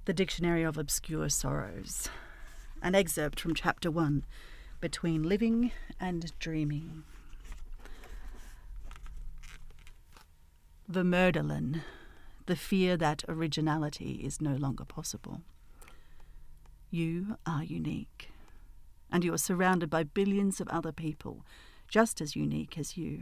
The Dictionary of Obscure Sorrows. An excerpt from Chapter 1, Between Living and Dreaming. Vermodelen, the fear that originality is no longer possible. You are unique, and you are surrounded by billions of other people, just as unique as you.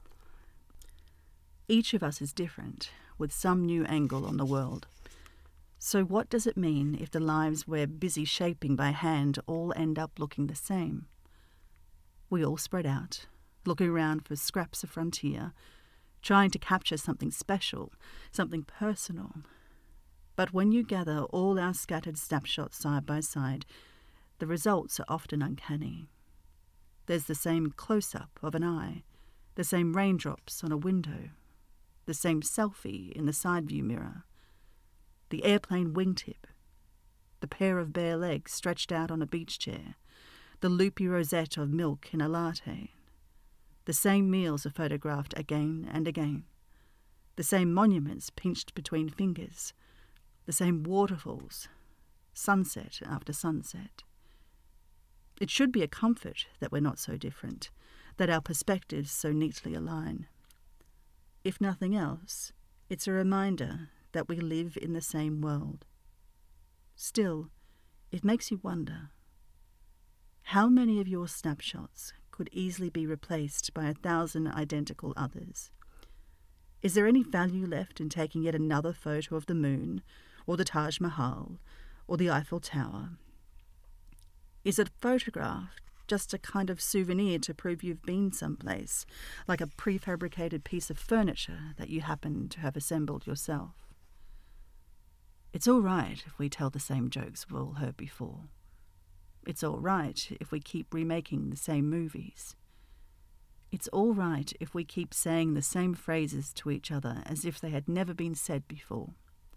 Each of us is different, with some new angle on the world. So what does it mean if the lives we're busy shaping by hand all end up looking the same? We all spread out, looking around for scraps of frontier, trying to capture something special, something personal. But when you gather all our scattered snapshots side by side, the results are often uncanny. There's the same close-up of an eye, the same raindrops on a window, the same selfie in the side view mirror, the airplane wingtip, the pair of bare legs stretched out on a beach chair, the loopy rosette of milk in a latte. The same meals are photographed again and again, the same monuments pinched between fingers, the same waterfalls, sunset after sunset. It should be a comfort that we're not so different, that our perspectives so neatly align. If nothing else, it's a reminder that we live in the same world. Still, it makes you wonder, how many of your snapshots could easily be replaced by 1,000 identical others? Is there any value left in taking yet another photo of the moon, or the Taj Mahal, or the Eiffel Tower? Is a photograph just a kind of souvenir to prove you've been someplace, like a prefabricated piece of furniture that you happen to have assembled yourself? It's all right if we tell the same jokes we've all heard before. It's all right if we keep remaking the same movies. It's all right if we keep saying the same phrases to each other as if they had never been said before.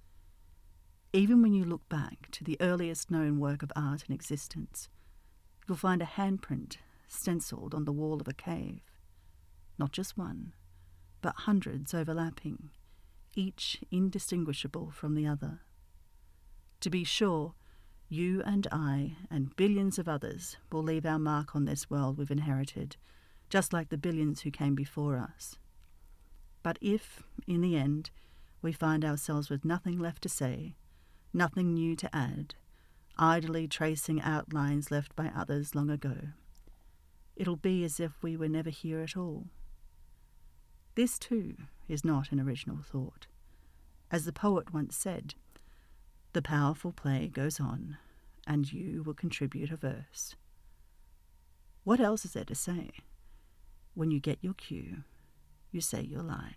Even when you look back to the earliest known work of art in existence, you'll find a handprint stenciled on the wall of a cave. Not just one, but hundreds overlapping, each indistinguishable from the other. To be sure, you and I and billions of others will leave our mark on this world we've inherited, just like the billions who came before us. But if, in the end, we find ourselves with nothing left to say, nothing new to add, idly tracing outlines left by others long ago, it'll be as if we were never here at all. This, too, is not an original thought. As the poet once said, the powerful play goes on, and you will contribute a verse. What else is there to say? When you get your cue, you say your line.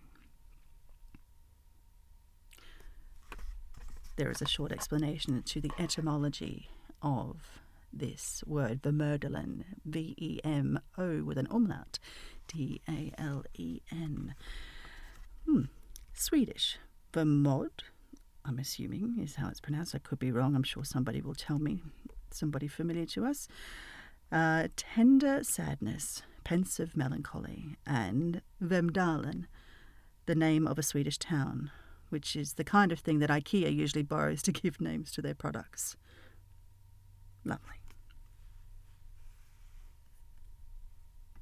There is a short explanation to the etymology of this word, vermodelen, V-E-M-O with an umlaut, D-A-L-E-N. Swedish, vermod, I'm assuming is how it's pronounced. I could be wrong. I'm sure somebody will tell me, somebody familiar to us. Tender sadness, pensive melancholy, and Vemdalen, the name of a Swedish town, which is the kind of thing that IKEA usually borrows to give names to their products. Lovely.